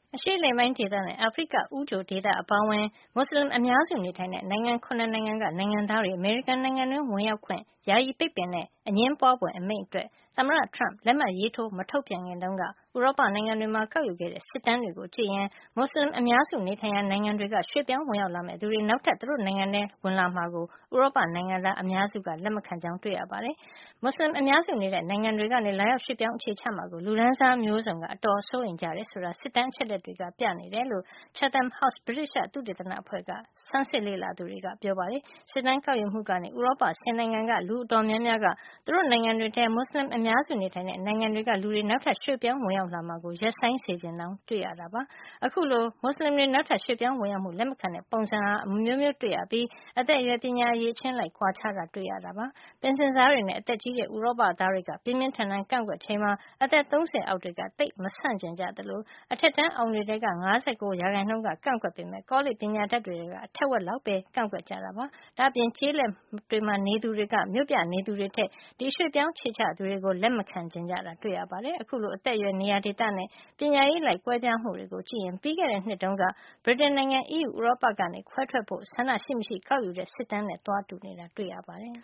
အရှေ့အလယ်ပိုင်းဒေသနဲ့ အာဖရိကဦးချိုဒေသအပါအဝင် မွတ်စလင်အများစုနေထိုင်တဲ့ နိုင်ငံ ၇ နိုင်ငံက နိုင်ငံသားတွေ အမေရိကန်နိုင်ငံတွင်း ဝင်ရောက်ခွင့် ယာယီပိတ်ပင်တဲ့ အငြင်းပွါးဖွယ်အမိန့်အတွက် သမ္မတ Trump လက်မှတ်ရေးထိုး မထုတ်ပြန်ခင်တုန်းက ဥရောပနိုင်ငံတွေမှာ ကောက်ယူခဲ့တဲ့ စစ်တမ်းတွေကို ကြည့်ရင် မွတ်စလင်အများစုနေထိုင်ရာ နိုင်ငံတွေက ရွှေ့ပြောင်းဝင်ရောက်လာမယ့်သူတွေ နောက်ထပ် သူတို့နိုင်ငံထဲ ဝင်လာမှာကို ဥရောပနိုင်ငံသား အများစုက လက်မခံကြောင်း တွေ့ရပါတယ်။ မွတ်စလင်အများစုနေတဲ့ နိုင်ငံတွေကနေ လာရောက်ရွှေ့ပြောင်းအခြေချမှာကို လူတန်းစားမျိုးစုံက အတော်စိုးရိမ်ကြတယ်ဆိုတာ စစ်တမ်းအချက်အလက်တွေက ပြနေတယ်လို့ Chatham House ဗြိတိသျှသုတေသနအဖွဲ့က ဆန်းစစ်လေ့လာသူတွေက ပြောပါတယ်။ စစ်တမ်းကောက်ယူမှုကနေ ဥရောပ ၁၀ နိုင်ငံက လူအတော်များများက သူတို့နိုင်ငံတွေထဲ မွတ်စလင်အများစုနေထိုင်တဲ့ နိုင်ငံတွေက လူတွေ နောက်ထပ်ရွှေ့ပြောင်းဝင်ရောက်လာမှာကို ရပ်ဆိုင်းစေချင်ကြောင်း တွေ့ရတာပါ။ အခုလို မွတ်စလင်တွေ နောက်ထပ်ရွှေ့ပြောင်းဝင်ရောက်မှု လက်မခံတဲ့ ပုံစံဟာ အမျိုးမျိုးတွေ့ရပြီး အသက်အရွယ်၊ ပညာအရည် အချင်းအလိုက် ကွာခြားတာ တွေ့ရတာပါ။ ပင်စင်စားတွေနဲ့ အသက်ကြီးတဲ့ ဥရောပသားတွေက ပြင်းပြင်းထန်ထန်ကန့်ကွက်ချိန်မှာ အသက် ၃၀ အောက်တွေက သိပ်မဆန့်ကျင်ကြသလို အထက်တန်းအောင်တွေထဲက ၅၉ % က ကန့်ကွက်ပေမယ့် ကောလိပ်ပညာတတ်တွေထဲက ထက်ဝက်လောက်ပဲ ကန့်ကွက်ကြတာပါ။ ဒါ့အပြင် ကျေးလက်တွေမှာ နေသူတွေက မြို့ပြနေသူတွေထက် ဒီရွှေ့ပြောင်းအခြေချသူတွေကို လက်မခံချင်ကြတာ တွေ့ရပါတယ်။ အခုလို အသက်အရွယ်၊ နေရာဒေသနဲ့ ပညာရေးအလိုက် ကွဲပြားမှုတွေကို ကြည့်ရင် ပြီးခဲ့တဲ့နှစ်တုန်းက ဗြိတိန်နိုင်ငံ အီးယူဥရောပကနေ ခွဲထွက်ဖို့ ဆန္ဒရှိမရှိ ကောက်ယူတဲ့ စစ်တမ်းနဲ့ သွားတူနေတာ တွေ့ရပါတယ်